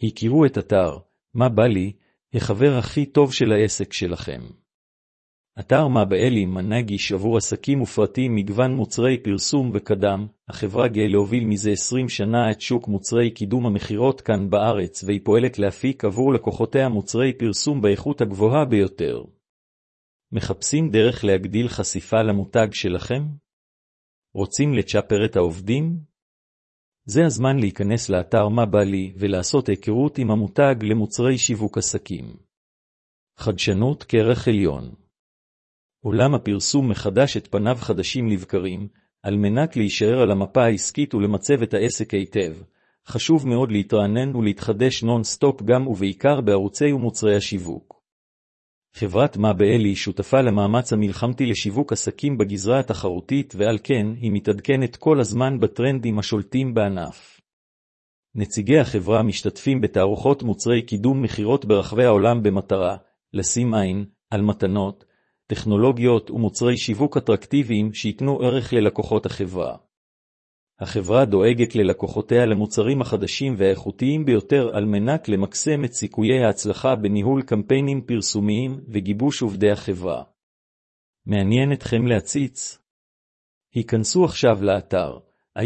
הכירו את אתר מה בא לי, החבר הכי טוב של העסק שלכם. אתר מה בא לי מנגיש עבור עסקים ופרטים מגוון מוצרי פרסום וקדם. החברה גאה להוביל מזה 20 שנה את שוק מוצרי קידום המחירות כאן בארץ, והיא פועלת להפיק עבור לקוחותיה מוצרי פרסום באיכות הגבוהה ביותר. מחפשים דרך להגדיל חשיפה למותג שלכם? רוצים לצ'פר את העובדים? זה הזמן להיכנס לאתר מה בא לי ולעשות היכרות עם המותג למוצרי שיווק עסקים. חדשנות כערך עליון. עולם הפרסום מחדש את פניו חדשים לבקרים. על מנת להישאר על המפה העסקית ולמצב את העסק היטב, חשוב מאוד להתרענן ולהתחדש נון-סטופ גם ובעיקר בערוצי ומוצרי השיווק. חברת מה בא לי שותפה למאמץ המלחמתי לשיווק עסקים בגזרה התחרותית, ועל כן היא מתעדכנת כל הזמן בטרנדים השולטים בענף. נציגי החברה משתתפים בתערוכות מוצרי קידום מחירות ברחבי העולם במטרה לשים עין על מתנות, טכנולוגיות ומוצרי שיווק אטרקטיביים שיתנו ערך ללקוחות החברה. החברה דואגת ללקוחותיה למוצרים החדשים והאיכותיים ביותר על מנת למקסם את סיכויי ההצלחה בניהול קמפיינים פרסומיים וגיבוש עובדי החברה. מעניין אתכם להציץ? היכנסו עכשיו לאתר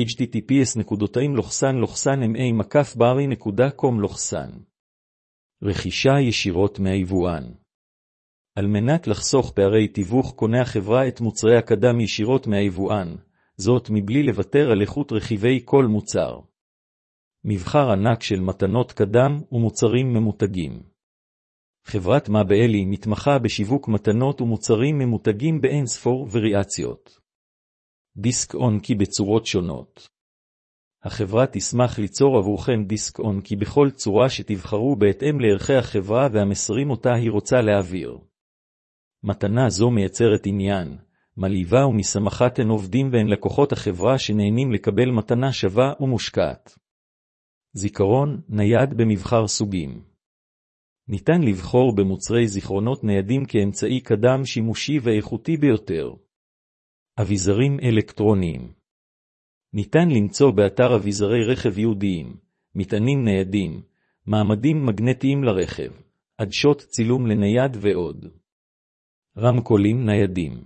https://ma-bari.com/ רכישה ישירות מהיבואן. על מנת לחסוך פערי תיווך קונה החברה את מוצרי הקדם ישירות מהיבואן, זאת מבלי לוותר על איכות רכיבי כל מוצר. מבחר ענק של מתנות קדם ומוצרים ממותגים. חברת מה בא לי מתמחה בשיווק מתנות ומוצרים ממותגים באין ספור וריאציות. דיסק און קי בצורות שונות. החברה תשמח ליצור עבורכם דיסק און קי בכל צורה שתבחרו בהתאם לערכי החברה והמסרים אותה היא רוצה להעביר. מתנה זו מייצרת עניין, מלהיבה ומשמחת הן עובדים והן לקוחות החברה שנהנים לקבל מתנה שווה ומושקעת. זיכרון נייד במבחר סוגים. ניתן לבחור במוצרי זיכרונות ניידים כאמצעי קדם שימושי ואיכותי ביותר. אביזרים אלקטרוניים. ניתן למצוא באתר אביזרי רכב ייעודיים, מטענים ניידים, מעמדים מגנטיים לרכב, עדשות צילום לנייד ועוד. רמקולים ניידים.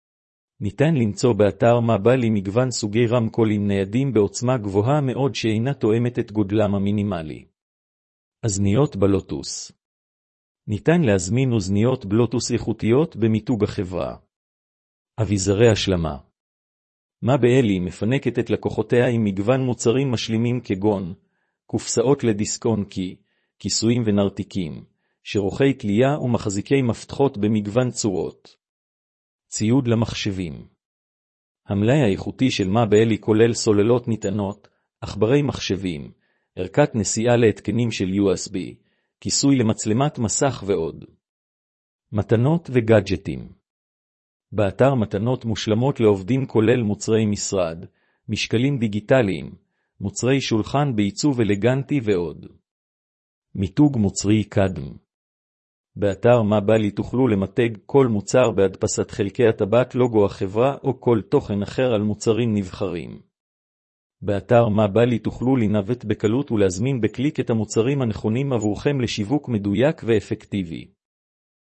ניתן למצוא באתר מה בא לי מגוון סוגי רמקולים ניידים בעוצמה גבוהה מאוד שאינה תואמת את גודלם המינימלי. אזניות בלוטוס. ניתן להזמין אוזניות בלוטוס איכותיות במיתוג החברה. אביזרי השלמה. מה בא לי מפנקת את לקוחותיה עם מגוון מוצרים משלימים כגון קופסאות לדיסק און קי, כיסויים ונרתיקים, שרוחי תלייה ומחזיקי מפתחות במגוון צורות. ציוד למחשבים. המלאי האיכותי של מה בא לי כולל סוללות נטענות, עכברי מחשבים, ערכת נשיאה להתקנים של USB, כיסוי למצלמת מסך ועוד. מתנות וגאדג'טים. באתר מתנות מושלמות לעובדים כולל מוצרי משרד, משקלים דיגיטליים, מוצרי שולחן בעיצוב אלגנטי ועוד. מיתוג מוצרי קדם. באתר מה בא לי תוכלו למתג כל מוצר בהדפסת חלקי הטבעת לוגו החברה או כל תוכן אחר על מוצרים נבחרים. באתר מה בא לי תוכלו לנווט בקלות ולהזמין בקליק את המוצרים הנכונים עבורכם לשיווק מדויק ואפקטיבי.